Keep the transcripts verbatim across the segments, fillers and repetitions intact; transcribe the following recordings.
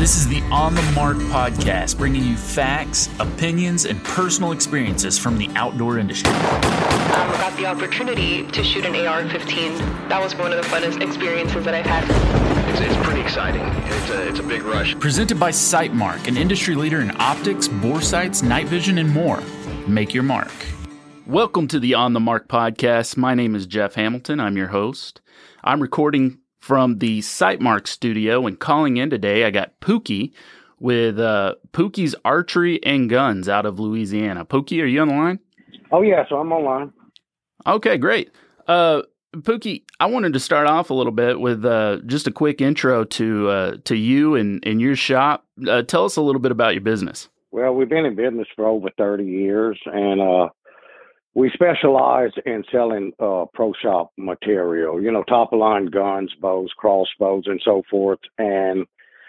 This is the On the Mark podcast, bringing you facts, opinions, and personal experiences from the outdoor industry. Um, I got the opportunity to shoot an A R fifteen. That was one of the funnest experiences that I've had. It's, it's pretty exciting. It's a, it's a big rush. Presented by SightMark, an industry leader in optics, bore sights, night vision, and more. Make your mark. Welcome to the On the Mark podcast. My name is Jeff Hamilton. I'm your host. I'm recording from the SightMark studio, and calling in today, I got Pookie with uh, Pookie's Archery and Guns out of Louisiana. Pookie, are you on the line? Oh, yeah, so I'm online. Okay, great. Uh, Pookie, I wanted to start off a little bit with uh, just a quick intro to uh, to you and, and your shop. Uh, tell us a little bit about your business. Well, we've been in business for over thirty years, and uh, we specialize in selling uh, pro shop material, you know, top-of-line guns, bows, crossbows, and so forth. And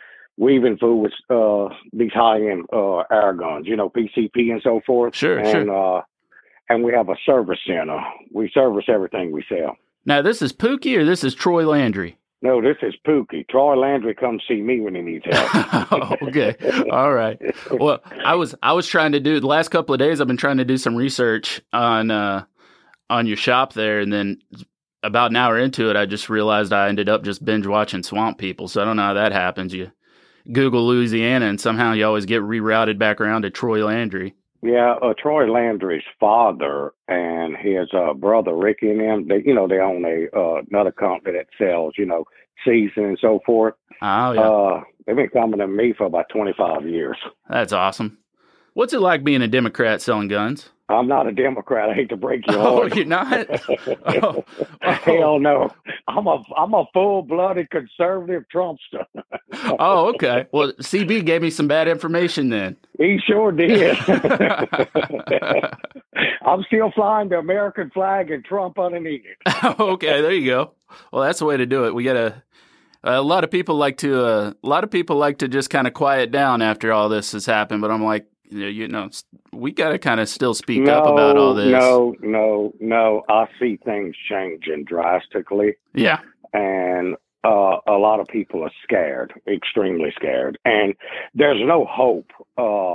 we even fool with uh, these high-end uh, air guns, you know, P C P and so forth. Sure, and, sure. Uh, and we have a service center. We service everything we sell. Now, this is Pookie or this is Troy Landry? No, this is Pookie. Troy Landry comes see me when he needs help. Oh, okay. All right. Well, I was I was trying to do the last couple of days. I've been trying to do some research on uh, on your shop there, and then about an hour into it, I just realized I ended up just binge watching Swamp People. So I don't know how that happens. You Google Louisiana, and somehow you always get rerouted back around to Troy Landry. Yeah, uh, Troy Landry's father and his uh, brother Ricky and them, they, you know, they own a uh, another company that sells, you know, season and so forth. Oh, yeah. Uh, they've been coming to me for about twenty-five years. That's awesome. What's it like being a Democrat selling guns? I'm not a Democrat. I hate to break your Oh, heart. you're not? Oh, oh. Hell no. I'm a I'm a full-blooded conservative Trumpster. Oh, okay. Well, C B gave me some bad information then. He sure did. I'm still flying the American flag and Trump underneath it. Okay, there you go. Well, that's the way to do it. We got to. A lot of people like to. Uh, a lot of people like to just kind of quiet down after all this has happened. But I'm like, you know, you know we got to kind of still speak no, up about all this. No, no, no. I see things changing drastically. Yeah. And uh, a lot of people are scared, extremely scared. And there's no hope. Uh,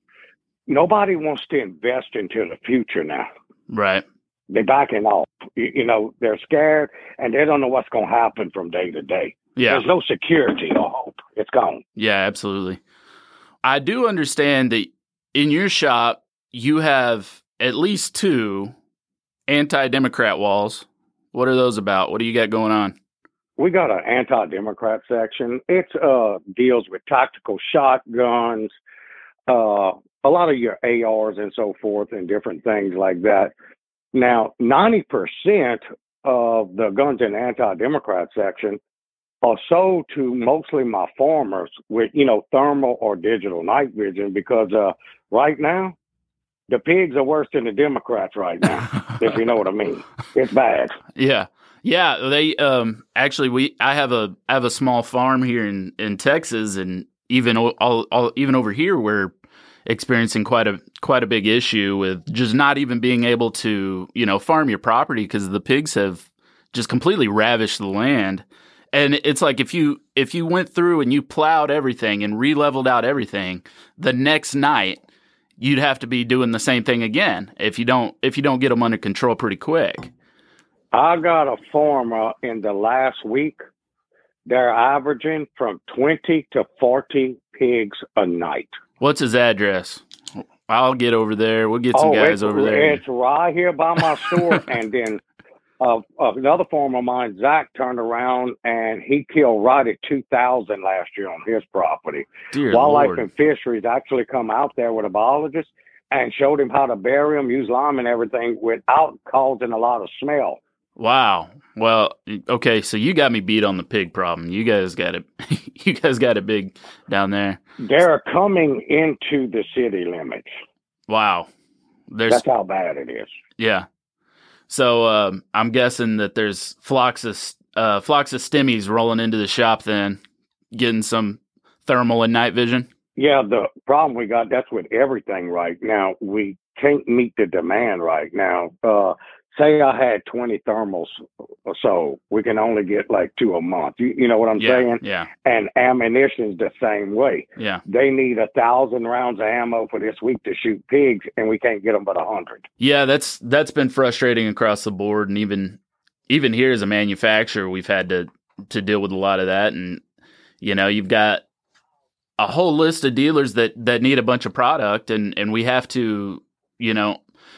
nobody wants to invest into the future now. Right. They're backing off. You, you know, they're scared, and they don't know what's going to happen from day to day. Yeah. There's no security or hope. It's gone. Yeah, absolutely. I do understand that in your shop, you have at least two anti-Democrat walls. What are those about? What do you got going on? We got an anti-Democrat section. It uh, deals with tactical shotguns, uh, a lot of your A Rs and so forth and different things like that. Now, ninety percent of the guns in the anti-Democrat section are sold to mostly my farmers with, you know, thermal or digital night vision because uh, right now, the pigs are worse than the Democrats right now, if you know what I mean. It's bad. Yeah. Yeah. They um actually we I have a I have a small farm here in, in Texas, and even all, all even over here we're experiencing quite a quite a big issue with just not even being able to, you know, farm your property because the pigs have just completely ravished the land. And it's like if you if you went through and you plowed everything and re-leveled out everything, the next night you'd have to be doing the same thing again if you don't if you don't get them under control pretty quick. I got a farmer in the last week. They're averaging from twenty to forty pigs a night. What's his address? I'll get over there. We'll get some oh, guys over there. It's right here by my store. And then uh, another farmer of mine, Zach, turned around and he killed right at two thousand last year on his property. Dear Wildlife Lord. and Fisheries actually come out there with a biologist and showed him how to bury them, use lime and everything without causing a lot of smell. Wow. Well, okay, so you got me beat on the pig problem. You guys got it. You guys got it big down there. They're coming into the city limits. Wow. There's That's how bad it is. yeah. So um, I'm guessing that there's flocks of uh, flocks of stimmies rolling into the shop, then getting some thermal and night vision. Yeah, the problem we got, that's with everything right now. We can't meet the demand right now. Uh, say I had twenty thermals or so, we can only get like two a month. You, you know what I'm yeah, saying? Yeah. And ammunition's the same way. Yeah. They need a thousand rounds of ammo for this week to shoot pigs, and we can't get them but a hundred. Yeah, that's that's been frustrating across the board, and even even here as a manufacturer, we've had to to deal with a lot of that. And you know, you've got a whole list of dealers that that need a bunch of product, and and we have to, you know.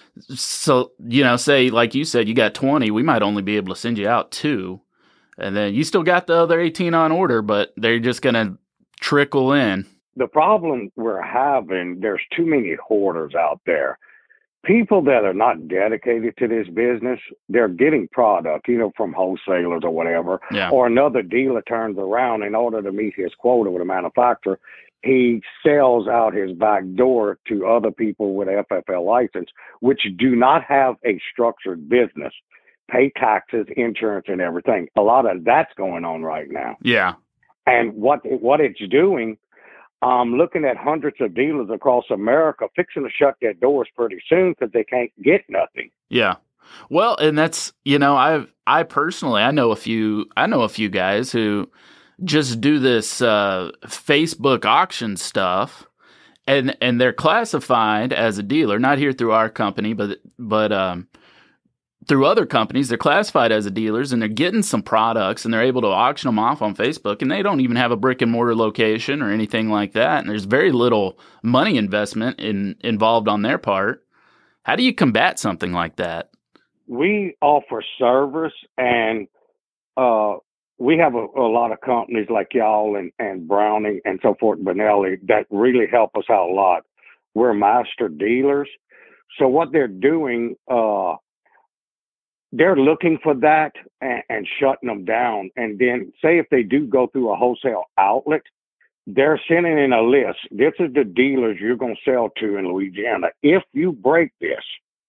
So, you know, say, like you said, you got twenty, we might only be able to send you out two. And then you still got the other eighteen on order, but they're just going to trickle in. The problem we're having, there's too many hoarders out there. People that are not dedicated to this business, they're getting product, you know, from wholesalers or whatever. Yeah. Or another dealer turns around in order to meet his quota with a manufacturer. He sells out his back door to other people with F F L license, which do not have a structured business, pay taxes, insurance, and everything. A lot of that's going on right now. Yeah. And what what it's doing, I'm looking at hundreds of dealers across America fixing to shut their doors pretty soon because they can't get nothing. Yeah. Well, and that's, you know, I I personally, I know a few, I know a few guys who just do this uh, Facebook auction stuff, and and they're classified as a dealer, not here through our company, but but um, through other companies. They're classified as a dealers, and they're getting some products, and they're able to auction them off on Facebook, and they don't even have a brick and mortar location or anything like that, and there's very little money investment in involved on their part. How do you combat something like that? We offer service, and uh, we have a, a lot of companies like y'all and, and Browning and so forth, Benelli, that really help us out a lot. We're master dealers. So what they're doing, uh, they're looking for that and, and shutting them down. And then say if they do go through a wholesale outlet, they're sending in a list. This is the dealers you're going to sell to in Louisiana. If you break this,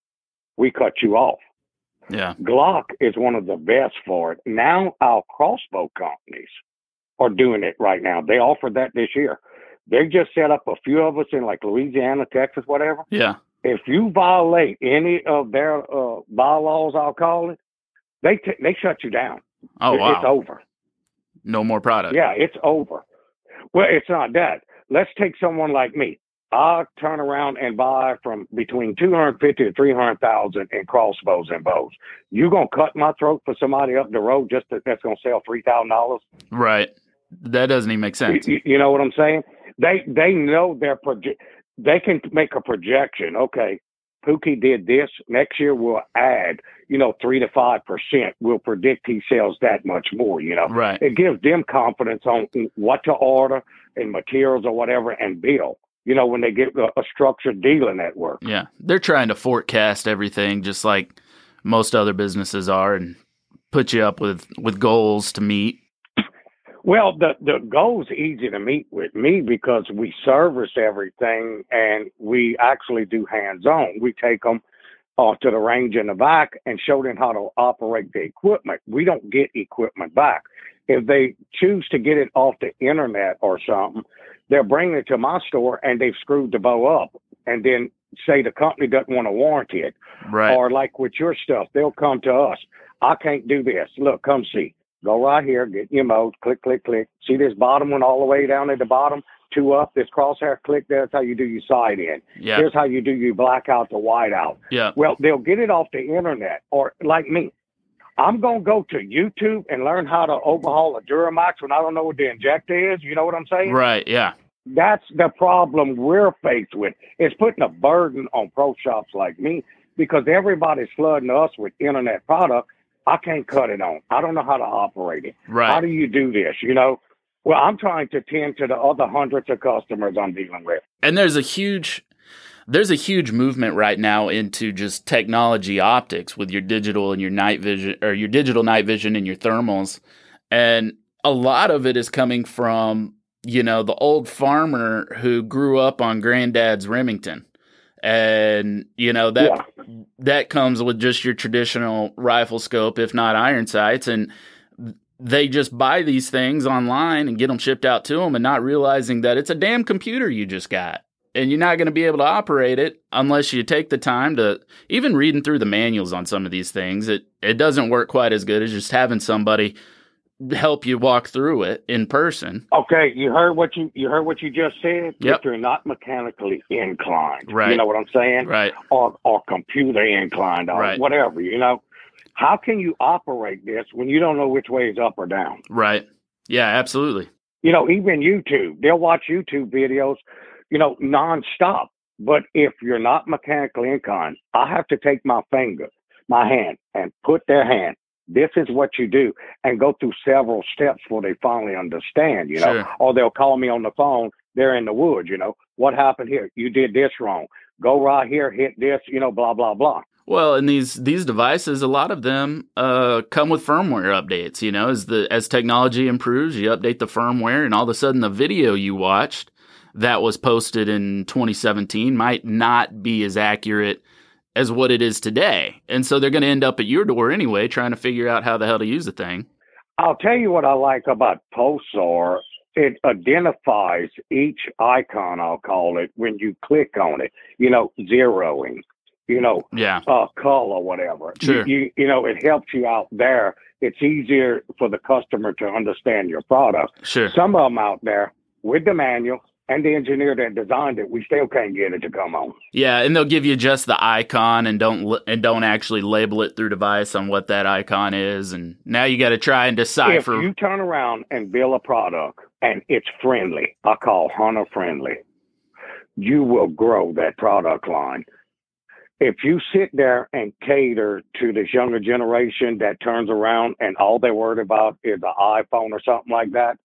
we cut you off. Yeah. Glock is one of the best for it. Now our crossbow companies are doing it right now. They offered that this year. They just set up a few of us in like Louisiana, Texas, whatever. Yeah. If you violate any of their uh, bylaws, I'll call it, they t- they shut you down. Oh, it, wow. It's over. No more product. Yeah, it's over. Well, it's not that. Let's take someone like me. I'll turn around and buy from between two hundred fifty to three hundred thousand in crossbows and bows. You going to cut my throat for somebody up the road just that, that's going to sell three thousand dollars? Right. That doesn't even make sense. You, you know what I'm saying? They they know their proje- they can make a projection. Okay, Pookie did this. Next year we'll add, you know, three to five percent. We'll predict he sells that much more, you know. Right. It gives them confidence on what to order and materials or whatever and bill. You know, when they get a, a structured dealer network. Yeah. They're trying to forecast everything just like most other businesses are and put you up with, with goals to meet. Well, the, the goal's easy to meet with me because we service everything and we actually do hands-on. We take them uh, to the range in the back and show them how to operate the equipment. We don't get equipment back. If they choose to get it off the internet or something, they're bringing it to my store and they've screwed the bow up and then say the company doesn't want to warranty it. Right. Or like with your stuff, they'll come to us. I can't do this. Look, come see. Go right here, get your mode, click, click, click. See this bottom one all the way down at the bottom? Two up, this crosshair, click. That's how you do your side in. Yeah. Here's how you do your blackout to whiteout. Yeah. Well, they'll get it off the internet. Or like me, I'm going to go to YouTube and learn how to overhaul a Duramax when I don't know what the injector is. You know what I'm saying? Right. Yeah. That's the problem we're faced with. It's putting a burden on pro shops like me because everybody's flooding us with internet product. I can't cut it on. I don't know how to operate it. Right. How do you do this? You know, well, I'm trying to tend to the other hundreds of customers I'm dealing with. And there's a huge, there's a huge movement right now into just technology optics with your digital and your night vision or your digital night vision and your thermals. And a lot of it is coming from, you know, the old farmer who grew up on granddad's Remington. And, you know, that yeah. that comes with just your traditional rifle scope, if not iron sights. And they just buy these things online and get them shipped out to them and not realizing that it's a damn computer you just got. and you're not going to be able to operate it unless you take the time to, even reading through the manuals on some of these things, it, it doesn't work quite as good as just having somebody help you walk through it in person. Okay, you heard what you you heard what you just said. Yep. If you're not mechanically inclined, Right. You know what I'm saying? Right. Or or computer inclined, or Right. whatever. You know, how can you operate this when you don't know which way is up or down? Right. Yeah, absolutely. You know, even YouTube, they'll watch YouTube videos, you know, nonstop. But if you're not mechanically inclined, I have to take my finger, my hand, and put their hand. This is what you do, and go through several steps before they finally understand, you know, Sure. or they'll call me on the phone. They're in the woods, you know, what happened here? You did this wrong. Go right here, hit this, you know, blah, blah, blah. Well, and these these devices, a lot of them uh, come with firmware updates. You know, as the as technology improves, you update the firmware, and all of a sudden, the video you watched that was posted in twenty seventeen might not be as accurate as what it is today. And so they're going to end up at your door anyway, trying to figure out how the hell to use the thing. I'll tell you what I like about Pulsar. It identifies each icon, I'll call it, when you click on it, you know, zeroing, you know, Yeah. uh, color, whatever. Sure. You, you, you know, it helps you out there. It's easier for the customer to understand your product. Sure. Some of them out there with the manual and the engineer that designed it, we still can't get it to come on. Yeah, and they'll give you just the icon and don't li- and don't actually label it through device on what that icon is, and now you got to try and decipher. If you turn around and build a product and it's friendly, I call hunter friendly, you will grow that product line. If you sit there and cater to this younger generation that turns around and all they're worried about is an iPhone or something like that,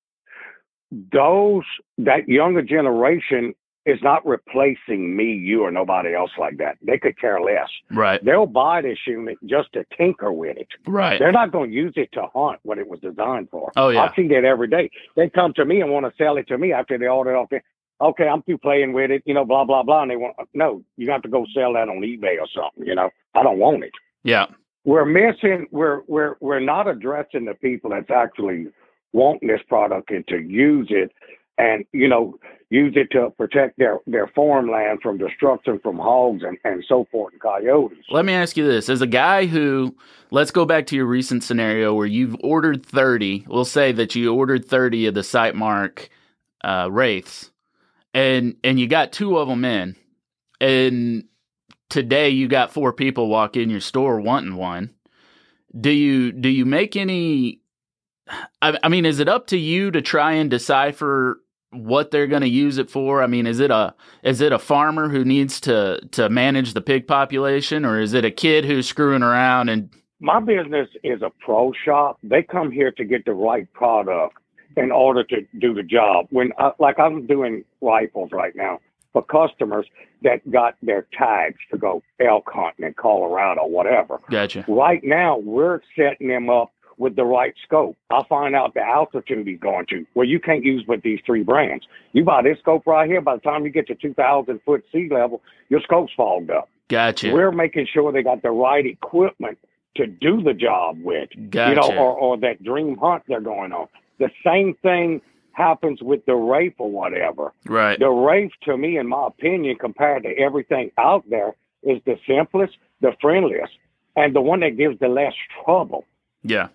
those that younger generation is not replacing me, you, or nobody else like that. They could care less. Right. They'll buy this unit just to tinker with it. Right. They're not going to use it to hunt what it was designed for. Oh, yeah. I see that every day. They come to me and want to sell it to me after they order it off there. Okay, I'm through playing with it, you know, blah, blah, blah. And they want, no, you have to go sell that on eBay or something, you know. I don't want it. Yeah. We're missing, we're, we're, we're not addressing the people that's actually wanting this product and to use it and, you know, use it to protect their, their farmland from destruction from hogs and, and so forth and coyotes. Let me ask you this. As a guy who, let's go back to your recent scenario where you've ordered thirty, we'll say that you ordered thirty of the Sightmark uh, Wraiths, and, and you got two of them in, and today you got four people walk in your store wanting one. Do you, do you make any... I, I mean, is it up to you to try and decipher what they're going to use it for? I mean, is it a is it a farmer who needs to to manage the pig population, or is it a kid who's screwing around? And my business is a pro shop. They come here to get the right product in order to do the job. When I, like I'm doing rifles right now for customers that got their tags to go elk hunting in Colorado, whatever. Gotcha. Right now, we're setting them up with the right scope. I'll find out the altitude he's going to, where you can't use but these three brands. You buy this scope right here, by the time you get to two thousand foot sea level, your scope's fogged up. Gotcha. We're making sure they got the right equipment to do the job with, Gotcha. you know, or, or that dream hunt they're going on. The same thing happens with the Wraith or whatever. Right. The Wraith, to me, in my opinion, compared to everything out there, is the simplest, the friendliest, and the one that gives the less trouble. Yeah.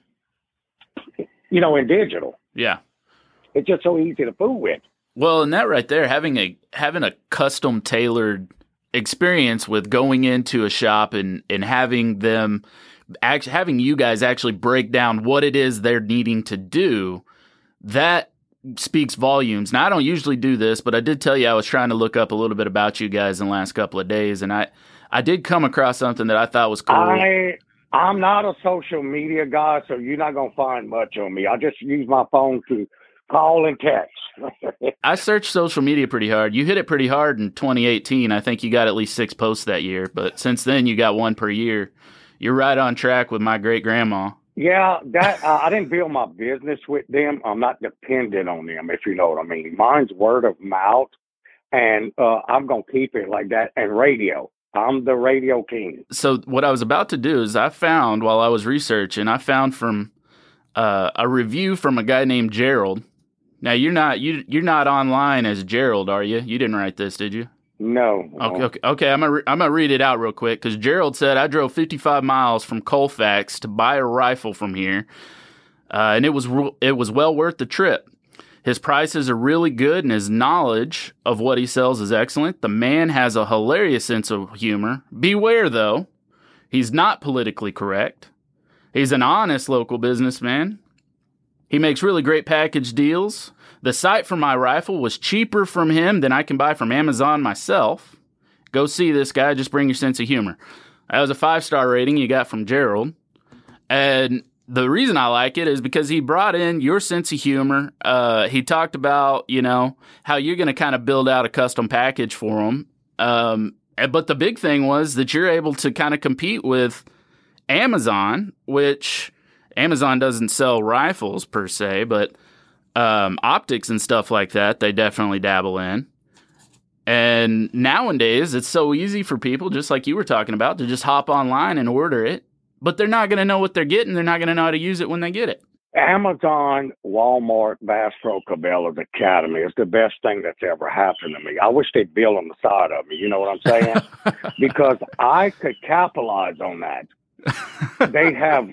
You know, in digital, Yeah. it's just so easy to fool with. Well, and that right there, having a having a custom tailored experience with going into a shop and, and having them, act, having you guys actually break down what it is they're needing to do, that speaks volumes. Now, I don't usually do this, but I did tell you I was trying to look up a little bit about you guys in the last couple of days, and I, I did come across something that I thought was cool. I, I'm not a social media guy, so you're not going to find much on me. I just use my phone to call and text. I searched social media pretty hard. You hit it pretty hard in twenty eighteen. I think you got at least six posts that year, but since then you got one per year. You're right on track with my great grandma. Yeah, that uh, I didn't build my business with them. I'm not dependent on them, if you know what I mean. Mine's word of mouth, and uh, I'm going to keep it like that. And radio. I'm the radio king. So what I was about to do is I found, while I was researching, I found from uh, a review from a guy named Gerald. Now, you're not you you're not online as Gerald, are you? You didn't write this, did you? No. Okay, no. okay, okay. I'm gonna re- I'm gonna read it out real quick because Gerald said I drove fifty-five miles from Colfax to buy a rifle from here, uh, and it was re- it was well worth the trip. His prices are really good, and his knowledge of what he sells is excellent. The man has a hilarious sense of humor. Beware, though, he's not politically correct. He's an honest local businessman. He makes really great package deals. The sight for my rifle was cheaper from him than I can buy from Amazon myself. Go see this guy. Just bring your sense of humor. That was a five-star rating you got from Gerald. And the reason I like it is because he brought in your sense of humor. Uh, he talked about, you know, how you're going to kind of build out a custom package for him. Um, but the big thing was that you're able to kind of compete with Amazon, which Amazon doesn't sell rifles per se, but um, optics and stuff like that, they definitely dabble in. And nowadays, it's so easy for people, just like you were talking about, to just hop online and order it. But they're not going to know what they're getting. They're not going to know how to use it when they get it. Amazon, Walmart, Bass Pro Cabela's Academy is the best thing that's ever happened to me. I wish they'd bill on the side of me. You know what I'm saying? Because I could capitalize on that. They have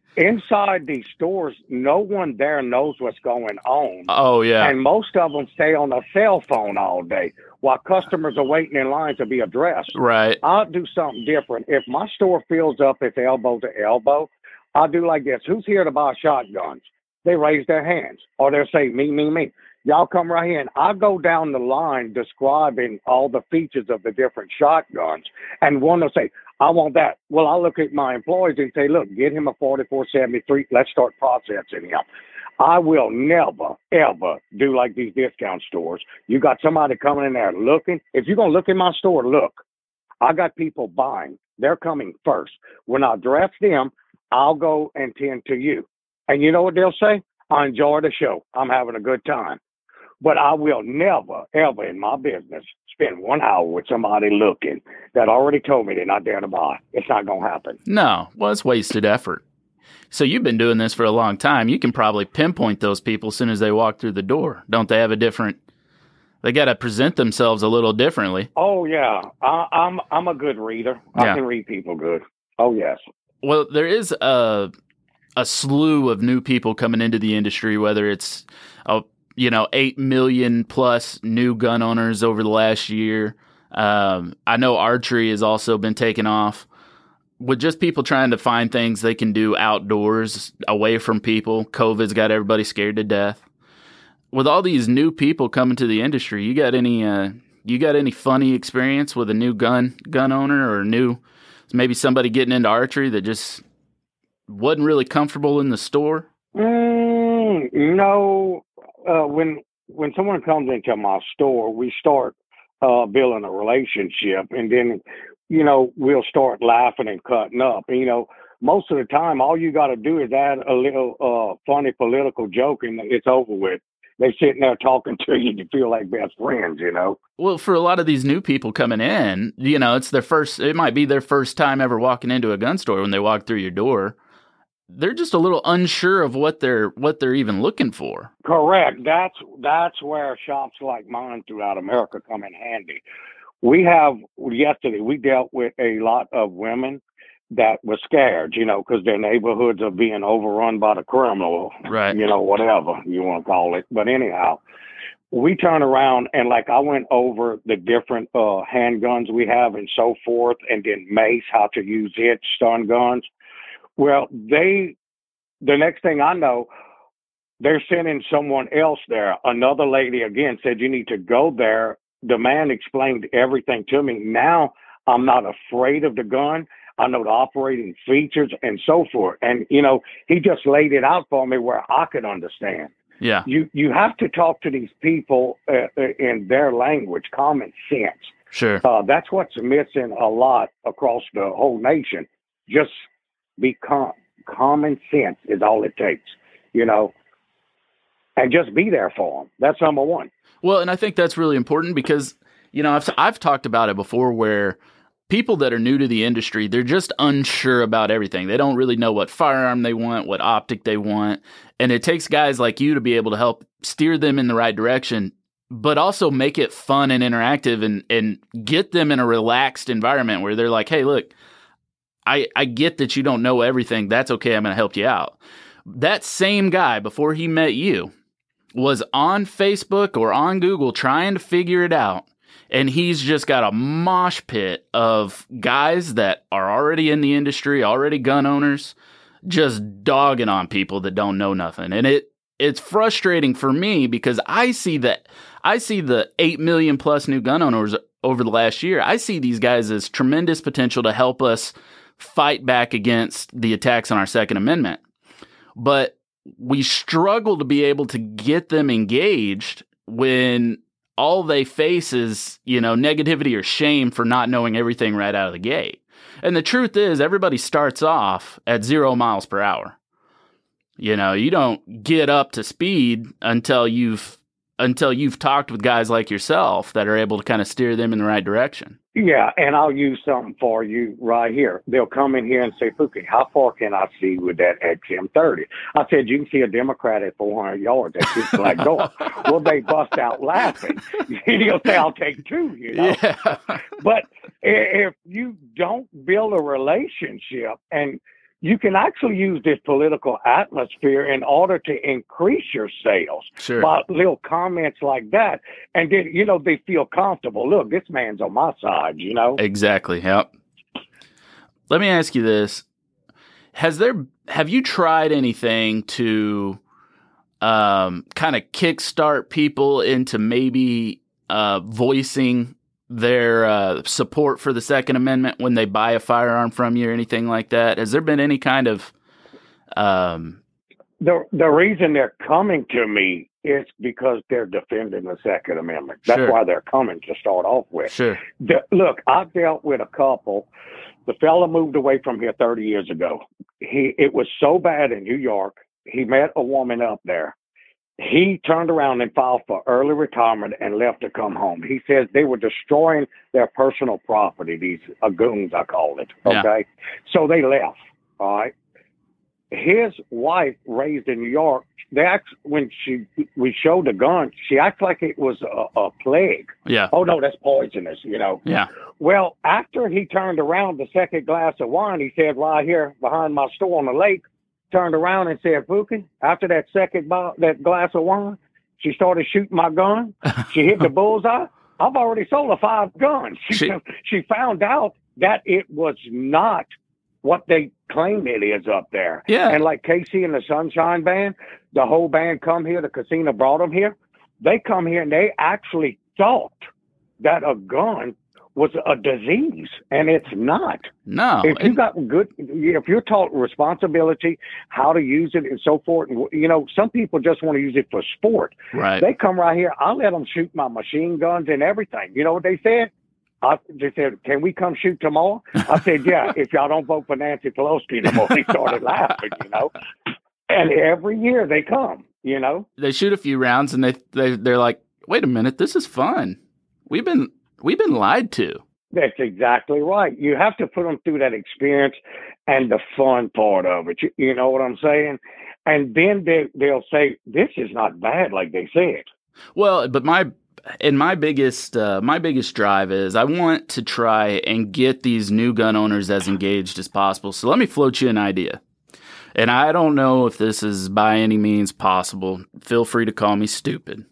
inside these stores, no one there knows what's going on. Oh, yeah. And most of them stay on a cell phone all day while customers are waiting in line to be addressed. Right. I'll do something different. If my store fills up, it's elbow to elbow, I'll do like this. Who's here to buy shotguns? They raise their hands, or they'll say, me, me, me. Y'all come right here. And I go down the line describing all the features of the different shotguns. And one will say, I want that. Well, I'll look at my employees and say, look, get him a forty-four seventy-three. Let's start processing him. I will never, ever do like these discount stores. You got somebody coming in there looking. If you're going to look in my store, look. I got people buying. They're coming first. When I dress them, I'll go and tend to you. And you know what they'll say? I enjoy the show. I'm having a good time. But I will never, ever in my business spend one hour with somebody looking that already told me they're not there to buy. It's not going to happen. No. Well, it's wasted effort. So you've been doing this for a long time. You can probably pinpoint those people as soon as they walk through the door. Don't they have a different, they got to present themselves a little differently. Oh, yeah. I, I'm I'm a good reader. Yeah. I can read people good. Oh, yes. Well, there is a, a slew of new people coming into the industry, whether it's, a, you know, eight million plus new gun owners over the last year. Um, I know archery has also been taken off. With just people trying to find things they can do outdoors, away from people. COVID's got everybody scared to death. With all these new people coming to the industry, you got any uh, you got any funny experience with a new gun gun owner, or new maybe somebody getting into archery that just wasn't really comfortable in the store? Mm, no. Uh, when when someone comes into my store, we start uh, building a relationship, and then, you know, we'll start laughing and cutting up. And, you know, most of the time, all you got to do is add a little uh, funny political joke, and it's over with. They're sitting there talking to you, and you feel like best friends, you know? Well, for a lot of these new people coming in, you know, it's their first, it might be their first time ever walking into a gun store when they walk through your door. They're just a little unsure of what they're what they're even looking for. Correct. That's that's where shops like mine throughout America come in handy. We have, yesterday, we dealt with a lot of women that were scared, you know, because their neighborhoods are being overrun by the criminal, Right. you know, whatever you want to call it. But anyhow, we turn around and, like, I went over the different uh, handguns we have and so forth, and then mace, how to use it, stun guns. Well, they, the next thing I know, they're sending someone else there. Another lady, again, said, you need to go there. The man explained everything to me. Now I'm not afraid of the gun. I know the operating features and so forth. And, you know, he just laid it out for me where I could understand. Yeah. You you have to talk to these people uh, in their language, common sense. Sure. Uh, that's what's missing a lot across the whole nation. Just be com- common sense is all it takes, you know, and just be there for them. That's number one. Well, and I think that's really important because, you know, I've I've talked about it before where people that are new to the industry, they're just unsure about everything. They don't really know what firearm they want, what optic they want. And it takes guys like you to be able to help steer them in the right direction. but also make it fun and interactive and, and get them in a relaxed environment where they're like, hey, look, I, I get that you don't know everything. That's okay. I'm going to help you out. That same guy, before he met you, was on Facebook or on Google trying to figure it out. And he's just got a mosh pit of guys that are already in the industry, already gun owners, just dogging on people that don't know nothing. And it it's frustrating for me because I see that I see the eight million plus new gun owners over the last year. I see these guys as tremendous potential to help us fight back against the attacks on our Second Amendment. But we struggle to be able to get them engaged when all they face is, you know, negativity or shame for not knowing everything right out of the gate. And the truth is, everybody starts off at zero miles per hour. You know, you don't get up to speed until you've until you've talked with guys like yourself that are able to kind of steer them in the right direction. Yeah, and I'll use something for you right here. They'll come in here and say, Pookie, how far can I see with that X M thirty? I said, you can see a Democrat at four hundred yards. That's just like door. Well, they bust out laughing. He'll say, I'll take two, you know. Yeah. But if you don't build a relationship, and you can actually use this political atmosphere in order to increase your sales sure. by little comments like that. And then, you know, they feel comfortable. Look, this man's on my side, you know? Exactly. Yep. Let me ask you this. Has there, have you tried anything to um, kind of kickstart people into maybe uh, voicing their uh, support for the Second Amendment when they buy a firearm from you or anything like that? Has there been any kind of... Um... The the reason they're coming to me is because they're defending the Second Amendment. That's Sure. why they're coming to start off with. Sure. The, look, I dealt with a couple. The fella moved away from here thirty years ago. He It was so bad in New York. He met a woman up there. He turned around and filed for early retirement and left to come home. He says they were destroying their personal property, these uh, goons, I call it. Okay. Yeah. So they left. All right. His wife, raised in New York, they act, when she we showed the gun, she acted like it was a, a plague. Yeah. Oh, no, that's poisonous, you know. Yeah. Well, after he turned around the second glass of wine, he said, right here behind my store on the lake, turned around and said, Pookie, after that second bo- that glass of wine, she started shooting my gun. She hit the bullseye. I've already sold her five guns. She, she, she found out that it was not what they claim it is up there. Yeah. And like Casey and the Sunshine Band, the whole band come here, the casino brought them here. They come here and they actually thought that a gun was a disease, and it's not. No. If you got good, if you're taught responsibility, how to use it and so forth, and, you know, some people just want to use it for sport. Right. They come right here. I let them shoot my machine guns and everything. You know what they said? I, they said, can we come shoot tomorrow? I said, yeah, if y'all don't vote for Nancy Pelosi no more. They started laughing, you know. And every year they come, you know. They shoot a few rounds and they, they, they're like, wait a minute, this is fun. We've been... We've been lied to. That's exactly right. You have to put them through that experience and the fun part of it. You, you know what I'm saying? And then they, they'll say, this is not bad like they said. Well, but my and my biggest uh, my biggest drive is I want to try and get these new gun owners as engaged as possible. So let me float you an idea. And I don't know if this is by any means possible. Feel free to call me stupid.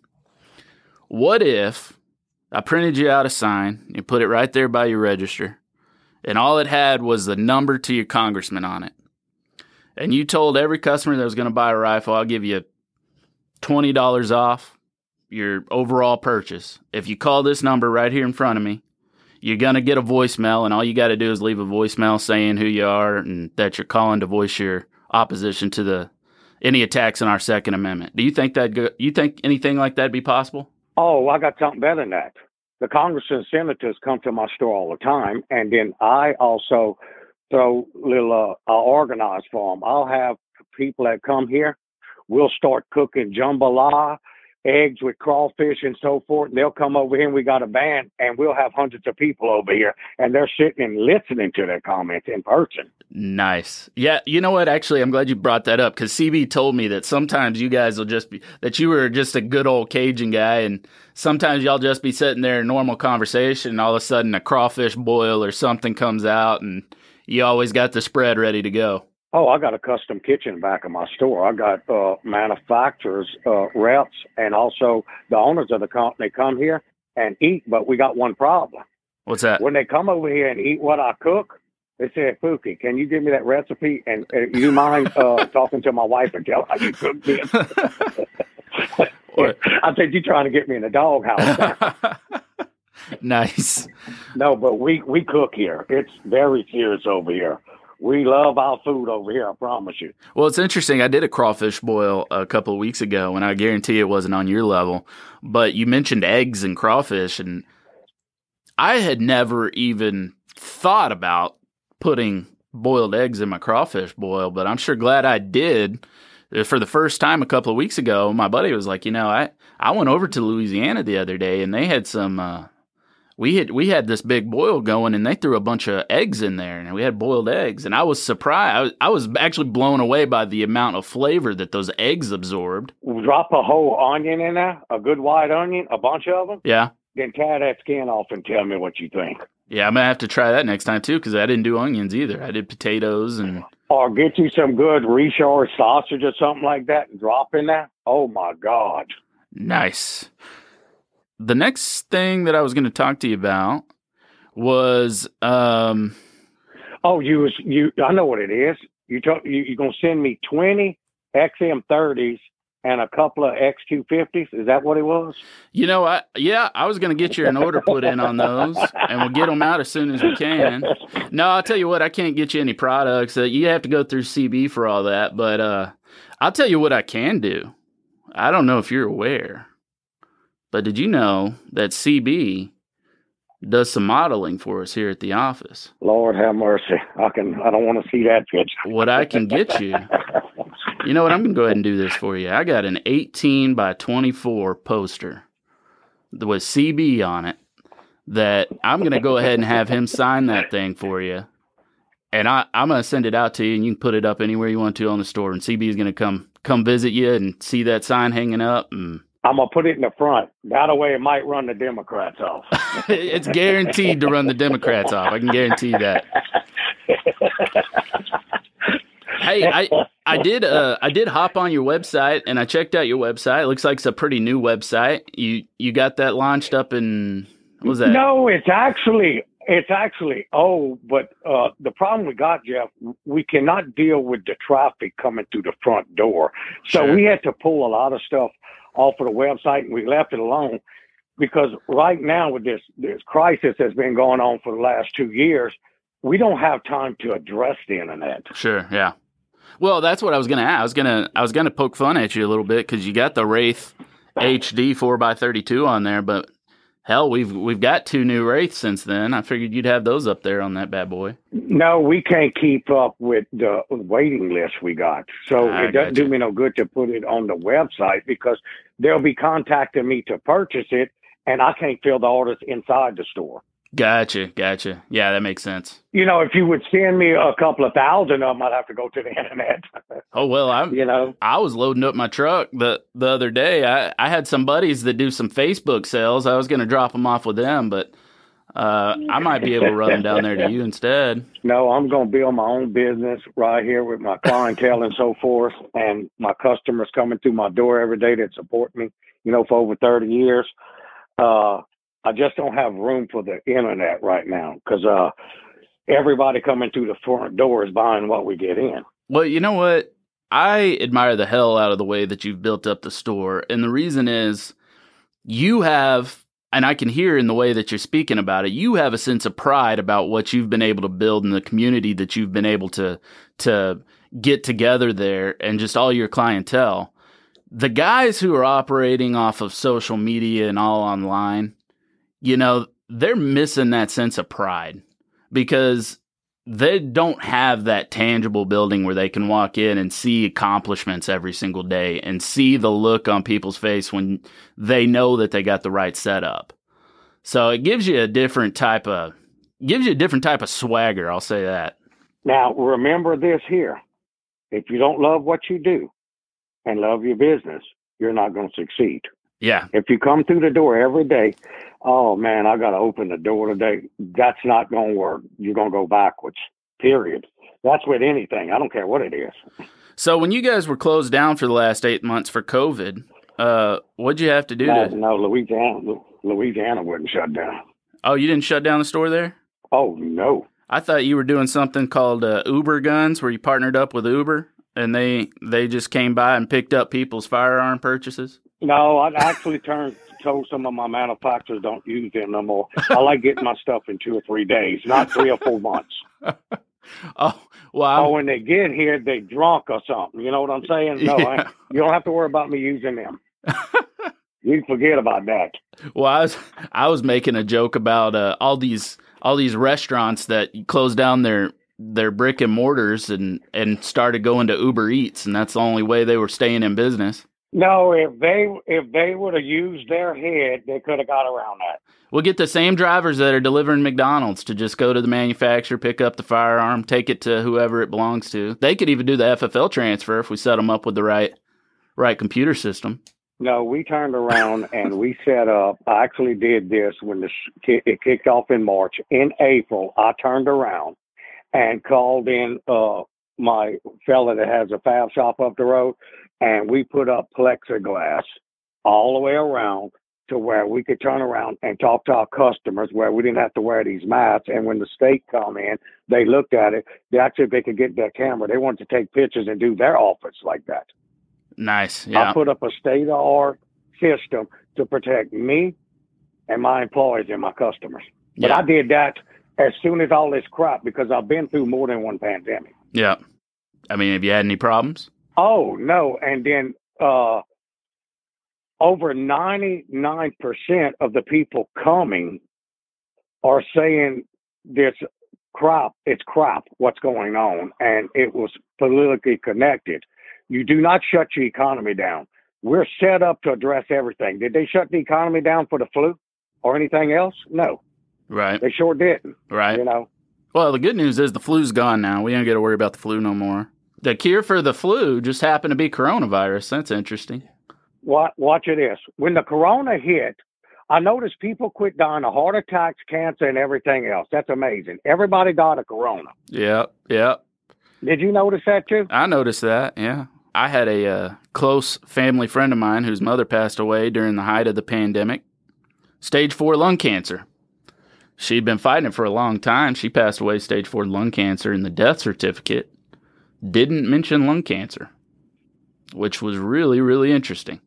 What if I printed you out a sign, you put it right there by your register, and all it had was the number to your congressman on it. And you told every customer that was going to buy a rifle, I'll give you twenty dollars off your overall purchase. If you call this number right here in front of me, you're going to get a voicemail, and all you got to do is leave a voicemail saying who you are and that you're calling to voice your opposition to the any attacks on our Second Amendment. Do you think that go, you think anything like that be possible? Oh, I got something better than that. The congressmen and senators come to my store all the time, and then I also throw little, uh, I'll organize for them. I'll have people that come here. We'll start cooking jambalaya. eggs with crawfish and so forth. And they'll come over here and we got a band and we'll have hundreds of people over here and they're sitting and listening to their comments in person. Nice. Yeah. You know what? Actually, I'm glad you brought that up because C B told me that sometimes you guys will just be, that you were just a good old Cajun guy. And sometimes y'all just be sitting there in normal conversation and all of a sudden a crawfish boil or something comes out and you always got the spread ready to go. Oh, I got a custom kitchen back of my store. I got uh, manufacturers, uh, reps, and also the owners of the company come here and eat, but we got one problem. What's that? When they come over here and eat what I cook, they say, Pookie, can you give me that recipe? And uh, you mind uh, talking to my wife and tell how you cook this? I said, you trying to get me in a doghouse. Nice. No, but we, we cook here. It's very serious over here. We love our food over here, I promise you. Well, it's interesting. I did a crawfish boil a couple of weeks ago, and I guarantee it wasn't on your level. But you mentioned eggs and crawfish, and I had never even thought about putting boiled eggs in my crawfish boil, but I'm sure glad I did. For the first time a couple of weeks ago, my buddy was like, you know, I, I went over to Louisiana the other day, and they had some uh, – We had we had this big boil going, and they threw a bunch of eggs in there, and we had boiled eggs. And I was surprised. I was, I was actually blown away by the amount of flavor that those eggs absorbed. Drop a whole onion in there, a good white onion, a bunch of them. Yeah. Then tear that skin off and tell me what you think. Yeah, I'm going to have to try that next time, too, because I didn't do onions either. I did potatoes and... Or get you some good Richard sausage or something like that and drop in there. Oh, my God. Nice. The next thing that I was going to talk to you about was, um, oh, you was you. I know what it is. You talk. You, you're going to send me twenty X M thirties and a couple of X two fifties. Is that what it was? You know, I yeah, I was going to get you an order put in on those, and we'll get them out as soon as we can. No, I'll tell you what, I can't get you any products. Uh, you have to go through C B for all that, but uh, I'll tell you what I can do. I don't know if you're aware. But did you know that C B does some modeling for us here at the office? Lord have mercy. I can. I don't want to see that picture. What I can get you, you know what? I'm going to go ahead and do this for you. I got an eighteen by twenty-four poster with C B on it that I'm going to go ahead and have him sign that thing for you. And I, I'm going to send it out to you, and you can put it up anywhere you want to on the store. And C B is going to come come visit you and see that sign hanging up and... I'm going to put it in the front. That way it might run the Democrats off. It's guaranteed to run the Democrats off. I can guarantee that. Hey, I I did uh I did hop on your website and I checked out your website. It looks like it's a pretty new website. You you got that launched up in what was that? No, it's actually it's actually oh, but uh, the problem we got, Jeff, we cannot deal with the traffic coming through the front door. So Sure. we had to pull a lot of stuff off of the website, and we left it alone because right now with this this crisis that's been going on for the last two years, we don't have time to address the internet. Sure, yeah. Well, that's what I was gonna ask. I was gonna I was gonna poke fun at you a little bit because you got the Wraith H D four by thirty-two on there, but hell, we've we've got two new Wraiths since then. I figured you'd have those up there on that bad boy. No, we can't keep up with the waiting list we got. So I it doesn't gotcha. do me no good to put it on the website because they'll be contacting me to purchase it, and I can't fill the orders inside the store. Gotcha, gotcha. Yeah, that makes sense. You know, if you would send me a couple of thousand of them, I'd have to go to the internet. Oh well, I'm You know, I was loading up my truck the the other day. I, I had some buddies that do some Facebook sales. I was going to drop them off with them, but uh, I might be able to run them down there to you instead. no, I'm going to build my own business right here with my clientele and so forth, and my customers coming through my door every day that support me, you know, for over thirty years. Uh, I just don't have room for the internet right now because uh, everybody coming through the front door is buying what we get in. Well, you know what? I admire the hell out of the way that you've built up the store. And the reason is you have, and I can hear in the way that you're speaking about it, you have a sense of pride about what you've been able to build in the community that you've been able to, to get together there and just all your clientele. The guys who are operating off of social media and all online, you know, they're missing that sense of pride because they don't have that tangible building where they can walk in and see accomplishments every single day and see the look on people's face when they know that they got the right setup. So it gives you a different type of gives you a different type of swagger, I'll say that. Now, remember this here. If you don't love what you do and love your business, you're not going to succeed. Yeah. If you come through the door every day, oh, man, I got to open the door today, that's not going to work. You're going to go backwards, period. That's with anything. I don't care what it is. So when you guys were closed down for the last eight months for COVID, uh, what'd you have to do? No, to... no, Louisiana, Louisiana wouldn't shut down. Oh, you didn't shut down the store there? Oh, no. I thought you were doing something called uh, Uber Guns, where you partnered up with Uber, and they they just came by and picked up people's firearm purchases. No, I actually turned told some of my manufacturers don't use them no more. I like getting my stuff in two or three days, not three or four months. Oh, wow. Oh, when they get here, they drunk or something. You know what I'm saying? No, Yeah. I, you don't have to worry about me using them. You forget about that. Well, I was I was making a joke about uh, all these all these restaurants that closed down their their brick and mortars and, and started going to Uber Eats, and that's the only way they were staying in business. No, if they if they would have used their head, they could have got around that. We'll get the same drivers that are delivering McDonald's to just go to the manufacturer, pick up the firearm, take it to whoever it belongs to. They could even do the F F L transfer if we set them up with the right right computer system. No, we turned around and we set up. I actually did this when the it kicked off in March. In April, I turned around and called in uh, my fella that has a fab shop up the road, and we put up plexiglass all the way around to where we could turn around and talk to our customers where we didn't have to wear these masks. And when the state come in, they looked at it. They actually, if they could get their camera, they wanted to take pictures and do their office like that. Nice. Yeah. I put up a state-of-the-art system to protect me and my employees and my customers. But Yeah. I did that as soon as all this crap because I've been through more than one pandemic. Yeah. I mean, have you had any problems? Oh, no. And then uh, over ninety-nine percent of the people coming are saying this crap, it's crap, what's going on. And it was politically connected. You do not shut your economy down. We're set up to address everything. Did they shut the economy down for the flu or anything else? No, Right. they sure didn't. Right. You know, Well, the good news is the flu's gone now. We don't got to worry about the flu no more. The cure for the flu just happened to be coronavirus. That's interesting. what, watch it this. When the corona hit, I noticed people quit dying of heart attacks, cancer, and everything else. That's amazing. Everybody died of corona. Yeah. Yeah. Did you notice that too? I noticed that. Yeah. I had a uh, close family friend of mine whose mother passed away during the height of the pandemic. Stage four lung cancer. She'd been fighting it for a long time. She passed away stage four lung cancer, and the death certificate didn't mention lung cancer, which was really, really interesting.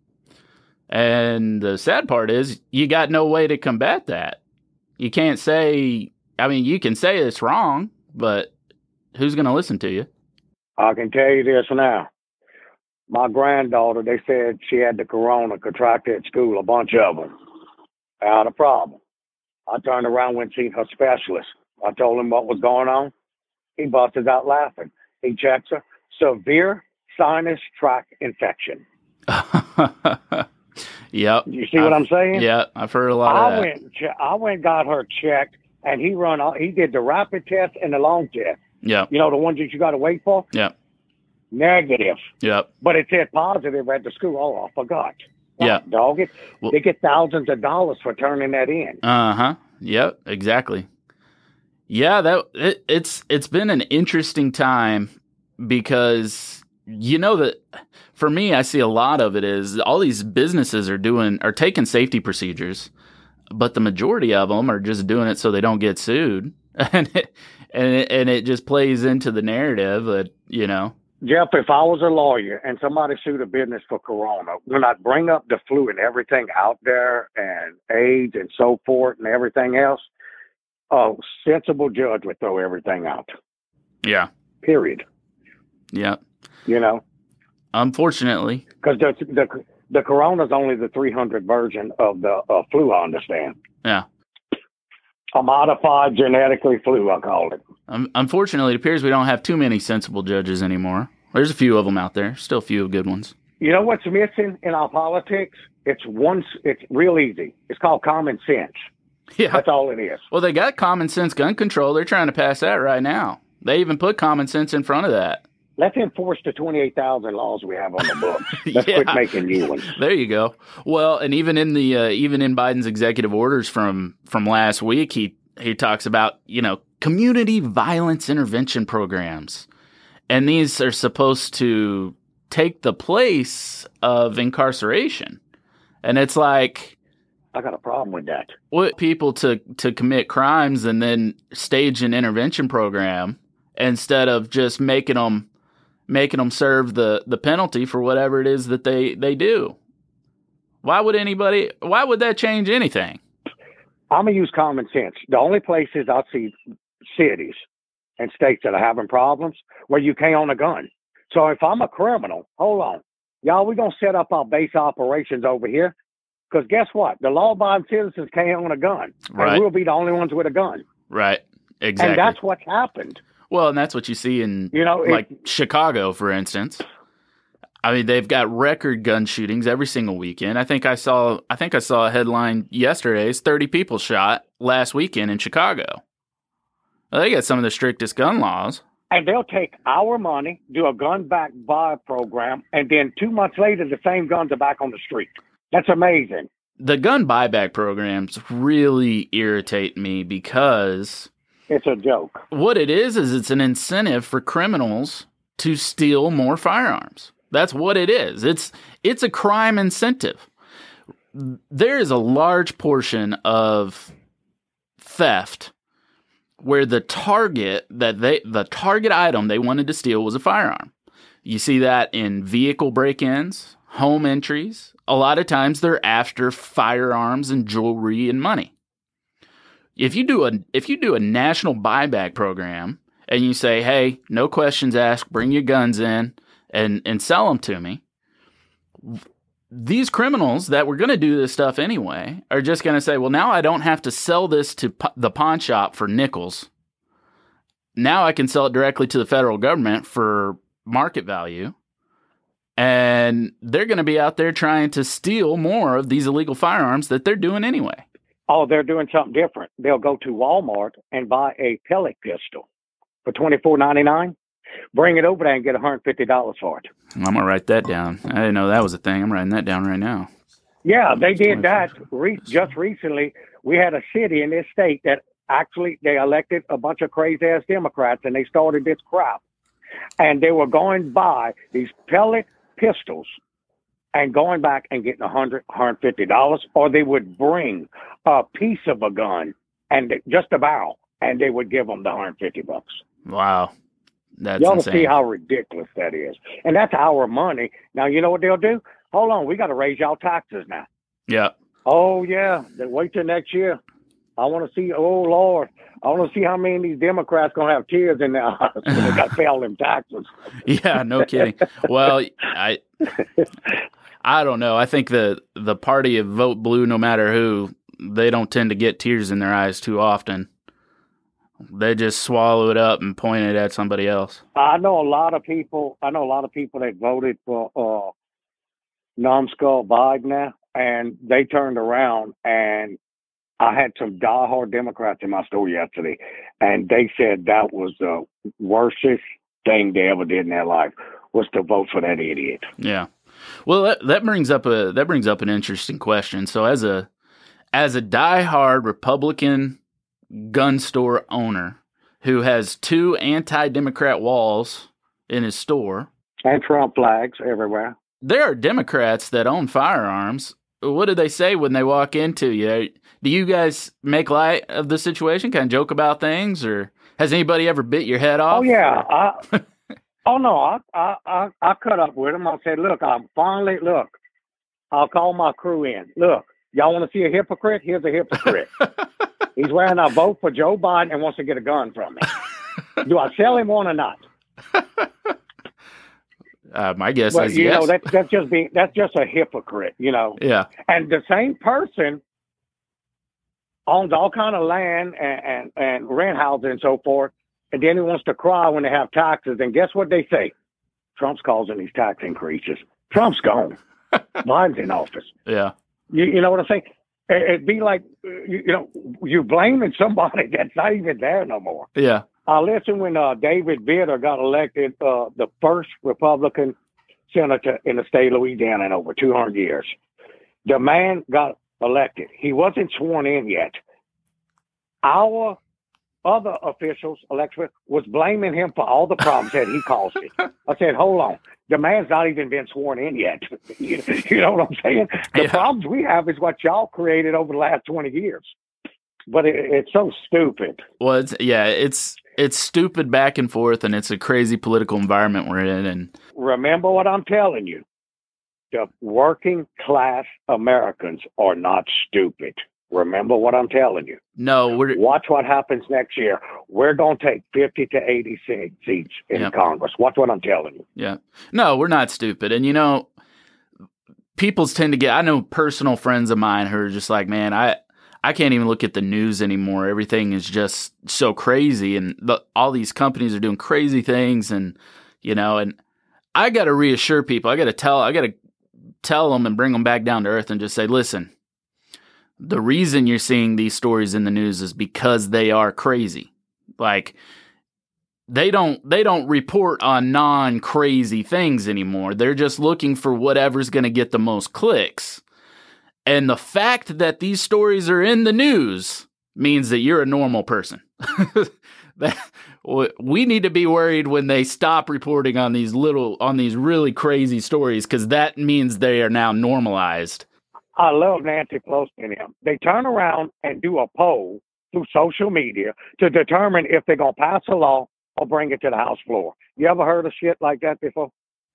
And the sad part is you got no way to combat that. You can't say, I mean, you can say it's wrong, but who's going to listen to you? I can tell you this now. My granddaughter, they said she had the corona, contracted at school, a bunch of them. I had a problem. I turned around, went and seen her specialist. I told him what was going on. He busted out laughing. He checks her. Severe sinus tract infection. Yep. You see what I've- I'm saying? Yeah, I've heard a lot I of that. went, and che- I went and got her checked, and he run. all- He did the rapid test and the long test. Yep. You know, the ones that you got to wait for? Yep. Negative. Yep. But it said positive at the school. Oh, I forgot. Yeah. Dog it. Well- They get thousands of dollars for turning that in. Uh huh. Yep. Exactly. Yeah. That it, it's it's been an interesting time because you know that for me, I see a lot of it is all these businesses are doing are taking safety procedures, but the majority of them are just doing it so they don't get sued, and it, and it, and it just plays into the narrative that you know. Jeff, if I was a lawyer and somebody sued a business for corona, when I bring up the flu and everything out there and AIDS and so forth and everything else, a sensible judge would throw everything out. Yeah. Period. Yeah. You know, Unfortunately. because the, the the corona is only the three hundred version of the uh, flu. I understand. Yeah. A modified genetically flu, I called it. Um, unfortunately, it appears we don't have too many sensible judges anymore. There's a few of them out there. Still a few good ones. You know what's missing in our politics? It's one. It's real easy. It's called common sense. Yeah. That's all it is. Well, they got common sense gun control. They're trying to pass that right now. They even put common sense in front of that. Let's enforce the twenty-eight thousand laws we have on the books. Let's Yeah. quit making new ones. There you go. Well, and even in the uh, even in Biden's executive orders from from last week, he he talks about, you know, community violence intervention programs, and these are supposed to take the place of incarceration. And it's like, I got a problem with that. what people to to commit crimes and then stage an intervention program instead of just making them making them serve the, the penalty for whatever it is that they, they do. Why would anybody, why would that change anything? I'm going to use common sense. The only places I see cities and states that are having problems where you can't own a gun. So if I'm a criminal, hold on. Y'all, we're going to set up our base operations over here. Because guess what? The law-abiding citizens can't own a gun. Right. And we'll be the only ones with a gun. Right. Exactly. And that's what's happened. Well, and that's what you see in, You know, like it- Chicago, for instance. I mean, they've got record gun shootings every single weekend. I think I saw I think I saw a headline yesterday, it's thirty people shot last weekend in Chicago. Well, they got some of the strictest gun laws. And they'll take our money, do a gun back buy program, and then two months later, the same guns are back on the street. That's amazing. The gun buyback programs really irritate me because It's a joke. what it is is it's an incentive for criminals to steal more firearms. That's what it is. It's it's a crime incentive. There is a large portion of theft where the target that they the target item they wanted to steal was a firearm. You see that in vehicle break-ins, home entries. A lot of times they're after firearms and jewelry and money. If you do a if you do a national buyback program and you say, "Hey, no questions asked, bring your guns in and and sell them to me," these criminals that were going to do this stuff anyway are just going to say, "Well, now I don't have to sell this to po- the pawn shop for nickels. Now I can sell it directly to the federal government for market value." And they're going to be out there trying to steal more of these illegal firearms that they're doing anyway. Oh, they're doing something different. They'll go to Walmart and buy a pellet pistol for twenty-four ninety-nine. Bring it over there and get one hundred fifty dollars for it. I'm going to write that down. I didn't know that was a thing. I'm writing that down right now. Yeah, they did that re- just recently. We had a city in this state that actually they elected a bunch of crazy ass Democrats and they started this crap. And they were going by these pellet pistols and going back and getting one hundred, one hundred fifty dollars, or they would bring a piece of a gun and just a barrel, and they would give them the one hundred fifty bucks. Wow. That's Y'all insane. see how ridiculous that is. And that's our money. Now, you know what they'll do? Hold on, we got to raise y'all taxes now. Yeah. Oh, yeah. Then wait till next year. I want to see, oh, Lord, I want to see how many of these Democrats going to have tears in their eyes when they got to pay all them taxes. Yeah, no kidding. Well, I I don't know. I think the the party of vote blue, no matter who, they don't tend to get tears in their eyes too often. They just swallow it up and point it at somebody else. I know a lot of people, I know a lot of people that voted for uh, numbskull Biden now, and they turned around, and I had some diehard Democrats in my store yesterday, and they said that was the worstest thing they ever did in their life was to vote for that idiot. Yeah. Well, that, that brings up a that brings up an interesting question. So, as a as a diehard Republican gun store owner who has two anti-Democrat walls in his store, And Trump flags everywhere. there are Democrats that own firearms. What do they say when they walk into you? Do you guys make light of the situation, kind of joke about things, or has anybody ever bit your head off? Oh, yeah. I, oh, no, I, I, I, I cut up with him. I said, look, I'm finally, look, I'll call my crew in. Look, y'all want to see a hypocrite? Here's a hypocrite. He's wearing a vote for Joe Biden and wants to get a gun from me. Do I sell him one or not? Uh, my guess Well, is you yes. know, that, that's just being, that's just a hypocrite, you know. yeah. And the same person owns all kind of land and, and, and rent houses and so forth. And then he wants to cry when they have taxes. And guess what they say? Trump's causing these tax increases. Trump's gone. Biden's in office. Yeah. You, you know what I'm saying? It, it'd be like, you, you know, you're blaming somebody that's not even there no more. Yeah. I listened when uh, David Vitter got elected, uh, the first Republican senator in the state of Louisiana in over two hundred years. The man got elected. He wasn't sworn in yet. Our other officials, election, was blaming him for all the problems that he caused it. I said, hold on. The man's not even been sworn in yet. you, you know what I'm saying? The yeah. problems we have is what y'all created over the last twenty years. But it, it's so stupid. Well, it's, yeah, it's it's stupid back and forth, and it's a crazy political environment we're in. And remember what I'm telling you. The working class Americans are not stupid. Remember what I'm telling you. No, we're watch what happens next year. We're going to take fifty to eighty seats in yep. Congress. Watch what I'm telling you. Yeah. No, we're not stupid. And, you know, people tend to get, I know personal friends of mine who are just like, man, I, I can't even look at the news anymore. Everything is just so crazy. And the, all these companies are doing crazy things. And, you know, and I got to reassure people. I got to tell, I got to tell them and bring them back down to earth and just say, listen, the reason you're seeing these stories in the news is because they are crazy. Like they don't they don't report on non-crazy things anymore. They're just looking for whatever's going to get the most clicks. And the fact that these stories are in the news means that you're a normal person. that, we need to be worried when they stop reporting on these little on these really crazy stories, because that means they are now normalized. I love Nancy Pelosi and him. They turn around and do a poll through social media to determine if they're going to pass a law or bring it to the House floor. You ever heard of shit like that before?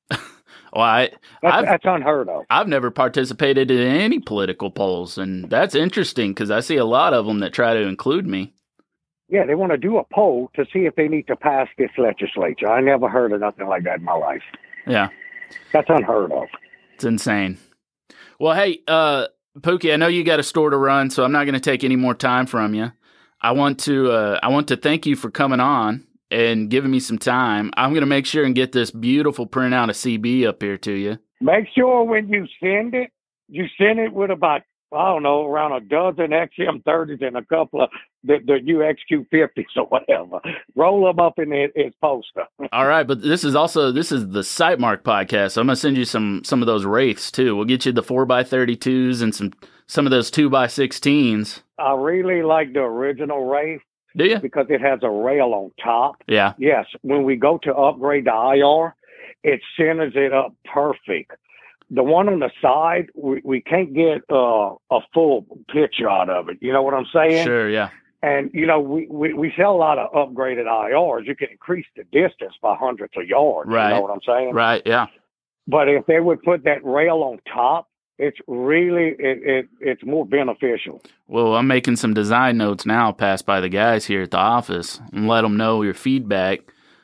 Well, I, that's, that's unheard of. I've never participated in any political polls, and that's interesting because I see a lot of them that try to include me. Yeah, they want to do a poll to see if they need to pass this legislature. I never heard of nothing like that in my life. Yeah. That's unheard of. It's insane. Well, hey, uh, Pookie, I know you got a store to run, so I'm not going to take any more time from you. I want to uh, I want to thank you for coming on and giving me some time. I'm going to make sure and get this beautiful printout of C B up here to you. Make sure when you send it, you send it with about, I don't know, around a dozen X M thirties and a couple of the, the U X Q fifties or whatever. Roll them up in his, his poster. All right, but this is also, this is the Sightmark podcast, so I'm going to send you some some of those Wraiths, too. We'll get you the four by thirty-twos and some, some of those two by sixteens. I really like the original Wraith. Do you? Because it has a rail on top. Yeah. Yes, when we go to upgrade the I R, it centers it up perfect. The one on the side, we, we can't get uh, a full picture out of it. You know what I'm saying? Sure, yeah. And, you know, we, we, we sell a lot of upgraded I Rs. You can increase the distance by hundreds of yards. Right. You know what I'm saying? Right, yeah. But if they would put that rail on top, it's really, it, it it's more beneficial. Well, I'm making some design notes now, passed by the guys here at the office, and let them know your feedback.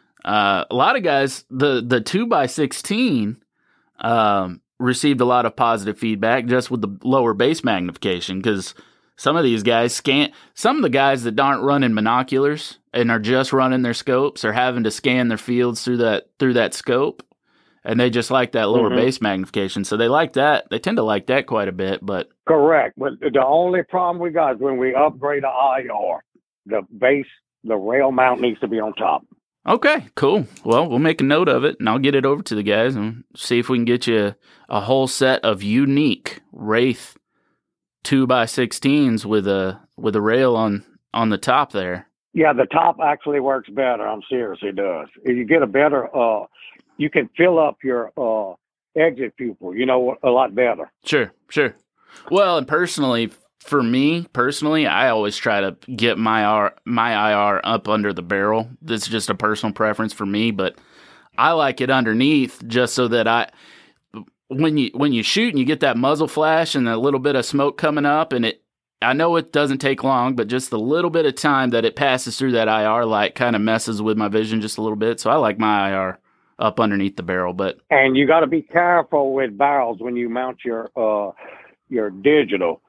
Uh, a lot of guys, the, the two by sixteen um, received a lot of positive feedback just with the lower base magnification, because some of these guys scan, some of the guys that aren't running monoculars and are just running their scopes are having to scan their fields through that through that scope. And they just like that lower mm-hmm. base magnification. So they like that. They tend to like that quite a bit. But correct. But the only problem we got is when we upgrade the I R, the base, the rail mount needs to be on top. Okay, cool. Well, we'll make a note of it, and I'll get it over to the guys and see if we can get you a whole set of unique Wraith two by sixteens with a with a rail on, on the top there. Yeah, the top actually works better. I'm serious, it does. If you get a better... uh. You can fill up your uh, exit pupil, you know, a lot better. Sure, sure. Well, and personally, for me, personally, I always try to get my R, my I R up under the barrel. This is just a personal preference for me, but I like it underneath just so that I, when you when you shoot and you get that muzzle flash and a little bit of smoke coming up, and it, I know it doesn't take long, but just the little bit of time that it passes through that I R light kind of messes with my vision just a little bit. So I like my I R up underneath the barrel. But and you got to be careful with barrels when you mount your uh your digital.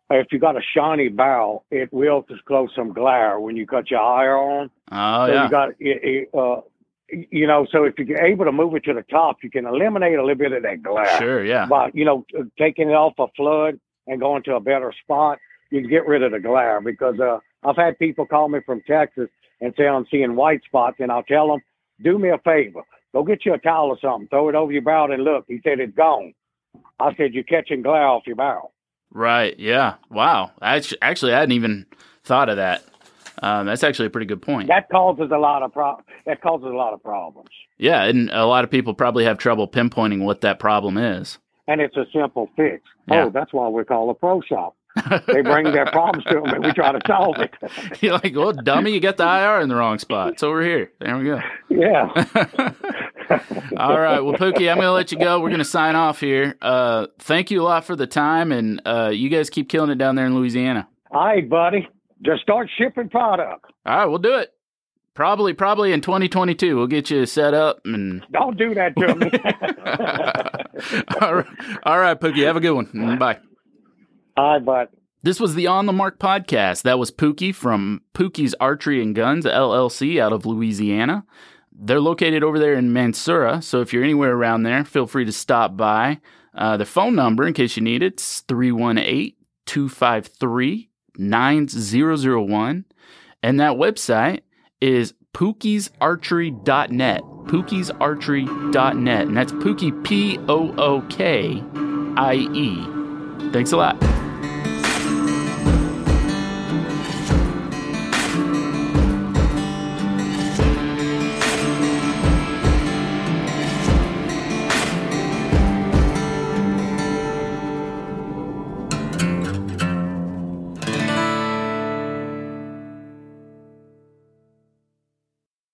if you got a shiny barrel, it will disclose some glare when you cut your hire on. Oh, so yeah. You got it, it, uh, you know, so if you're able to move it to the top, you can eliminate a little bit of that glare. Sure, yeah. By, you know, taking it off a flood and going to a better spot, you can get rid of the glare. Because uh, I've had people call me from Texas and say I'm seeing white spots, and I'll tell them, do me a favor. Go get you a towel or something. Throw it over your barrel and look. He said, it's gone. I said, you're catching glare off your barrel. Right, yeah. Wow. Actually, actually I hadn't even thought of that. Um, that's actually a pretty good point. That causes a lot of pro- That causes a lot of problems. Yeah, and a lot of people probably have trouble pinpointing what that problem is. And it's a simple fix. Yeah. Oh, that's why we call a pro shop. They bring their problems to them, and we try to solve it. You're like, well, dummy, you got the I R in the wrong spot. It's over here. There we go. Yeah. All right. Well, Pookie, I'm going to let you go. We're going to sign off here. Uh, thank you a lot for the time, and uh, you guys keep killing it down there in Louisiana. All right, buddy. Just start shipping product. All right, we'll do it. Probably, probably in twenty twenty-two. We'll get you set up and. Don't do that to me. All right, all right, Pookie. Have a good one. Bye. All right, bud. This was the On the Mark podcast. That was Pookie from Pookie's Archery and Guns, L L C, out of Louisiana. They're located over there in Mansura, so if you're anywhere around there, feel free to stop by. Uh, the phone number, in case you need it, is three one eight, two five three, nine zero zero one. And that website is pookies archery dot net. pookies archery dot net. And that's Pookie, P O O K I E. Thanks a lot.